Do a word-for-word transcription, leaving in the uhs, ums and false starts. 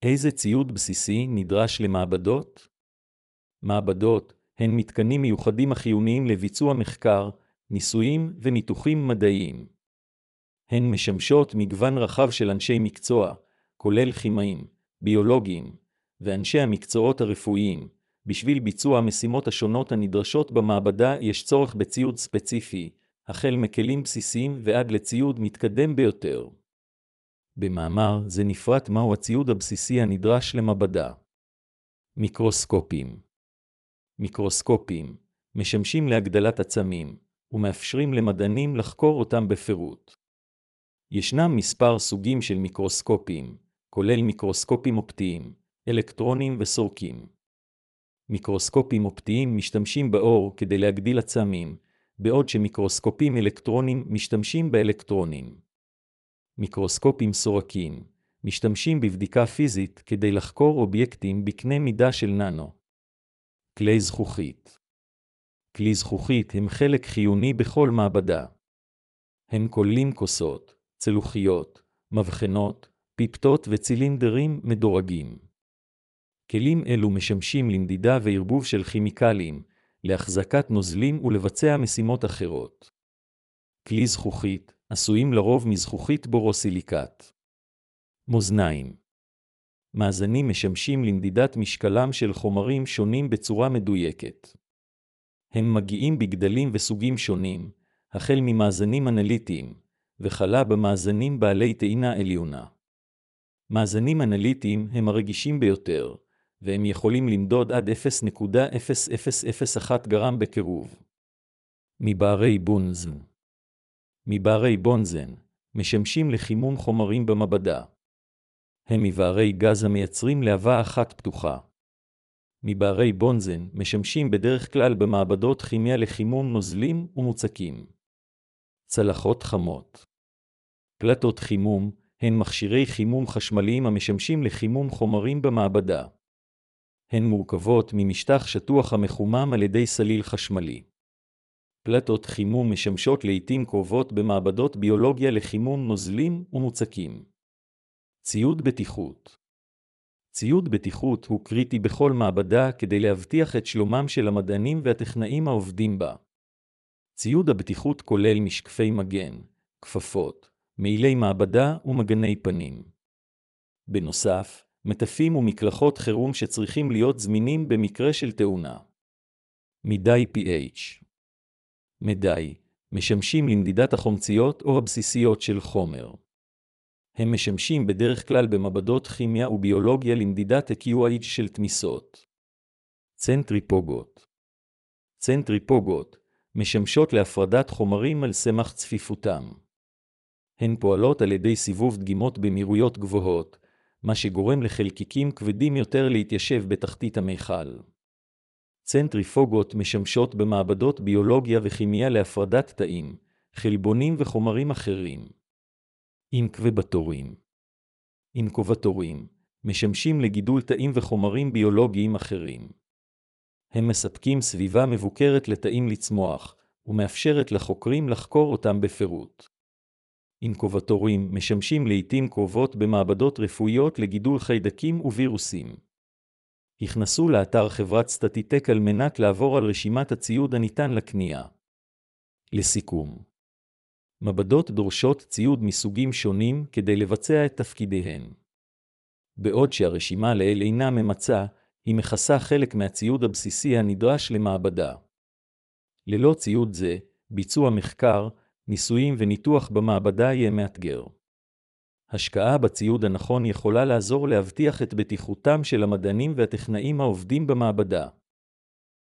איזה ציוד בסיסי נדרש למעבדות? מעבדות הן מתקנים מיוחדים החיוניים לביצוע מחקר, ניסויים וניתוחים מדעיים. הן משמשות מגוון רחב של אנשי מקצוע, כולל כימאים, ביולוגיים, ואנשי המקצועות הרפואיים. בשביל ביצוע המשימות השונות הנדרשות במעבדה יש צורך בציוד ספציפי, החל מכלים בסיסיים ועד לציוד מתקדם ביותר. במאמר זה נפרט מהו הציוד הבסיסי הנדרש למעבדה. מיקרוסקופים. מיקרוסקופים משמשים להגדלת עצמים ומאפשרים למדענים לחקור אותם בפירוט. ישנם מספר סוגים של מיקרוסקופים, כולל מיקרוסקופים אופטיים, אלקטרונים וסורקים. מיקרוסקופים אופטיים משתמשים באור כדי להגדיל עצמים, בעוד שמיקרוסקופים אלקטרונים משתמשים באלקטרונים. מיקרוסקופים סורקים משתמשים בבדיקה פיזית כדי לחקור אובייקטים בקנה מידה של ננו. כלי זכוכית. כלי זכוכית הם חלק חיוני בכל מעבדה. הם כוללים כוסות, צלוחיות, מבחנות, פיפטות וצילינדרים מדורגים. כלים אלו משמשים למדידה וערבוב של כימיקלים, להחזקת נוזלים ולבצע משימות אחרות. כלי זכוכית עשויים לרוב מזכוכית בורוסיליקט. מאזניים. מאזנים משמשים למדידת משקלם של חומרים שונים בצורה מדויקת. הם מגיעים בגדלים וסוגים שונים, החל ממאזנים אנליטיים, וכלה במאזנים בעלי טעינה עליונה. מאזנים אנליטיים הם הרגישים ביותר, והם יכולים למדוד עד אפס נקודה אפס אפס אפס אחת גרם בקירוב. מבערי בונזן. מבערי בונזן משמשים לחימום חומרים במעבדה. הם מבערי גז המייצרים להבה אחת פתוחה. מבערי בונזן משמשים בדרך כלל במעבדות כימיה לחימום נוזלים ומוצקים. צלחות חמות. פלטות חימום הן מכשירי חימום חשמליים המשמשים לחימום חומרים במעבדה. הן מורכבות ממשטח שטוח המחומם על ידי סליל חשמלי. פלטות חימום משמשות לעתים קרובות במעבדות ביולוגיה לחימום נוזלים ומוצקים. ציוד בטיחות. ציוד בטיחות הוא קריטי בכל מעבדה כדי להבטיח את שלומם של המדענים והטכנאים העובדים בה. ציוד הבטיחות כולל משקפי מגן, כפפות, מעילי מעבדה ומגני פנים. בנוסף, מטפים ומקלחות חירום שצריכים להיות זמינים במקרה של תאונה. מדי pH. מדי משמשים למדידת החומציות או הבסיסיות של חומר. הם משמשים בדרך כלל במעבדות כימיה וביולוגיה למדידת ה-Q I של תמיסות. צנטריפוגות. צנטריפוגות משמשות להפרדת חומרים על סמך צפיפותם. הן פועלות על ידי סיבוב דגימות במהירויות גבוהות, מה שגורם לחלקיקים כבדים יותר להתיישב בתחתית המיכל. צנטריפוגות משמשות במעבדות ביולוגיה וכימיה להפרדת תאים, חלבונים וחומרים אחרים. אינקובטורים. אינקובטורים משמשים לגידול תאים וחומרים ביולוגיים אחרים. הם מספקים סביבה מבוקרת לתאים לצמוח, ומאפשרת לחוקרים לחקור אותם בפירוט. אינקובטורים משמשים לעתים קרובות במעבדות רפואיות לגידול חיידקים ווירוסים. הכנסו לאתר חברת סטטיטק על מנת לעבור על רשימת הציוד הניתן לקנייה. לסיכום, מעבדות דורשות ציוד מסוגים שונים כדי לבצע את תפקידיהן. בעוד שהרשימה לעיל אינה ממצה, היא מכסה חלק מהציוד הבסיסי הנדרש למעבדה. ללא ציוד זה, ביצוע מחקר, ניסויים וניתוח במעבדה יהיה מאתגר. השקעה בציוד הנכון יכולה לעזור להבטיח את בטיחותם של המדענים והטכנאים העובדים במעבדה.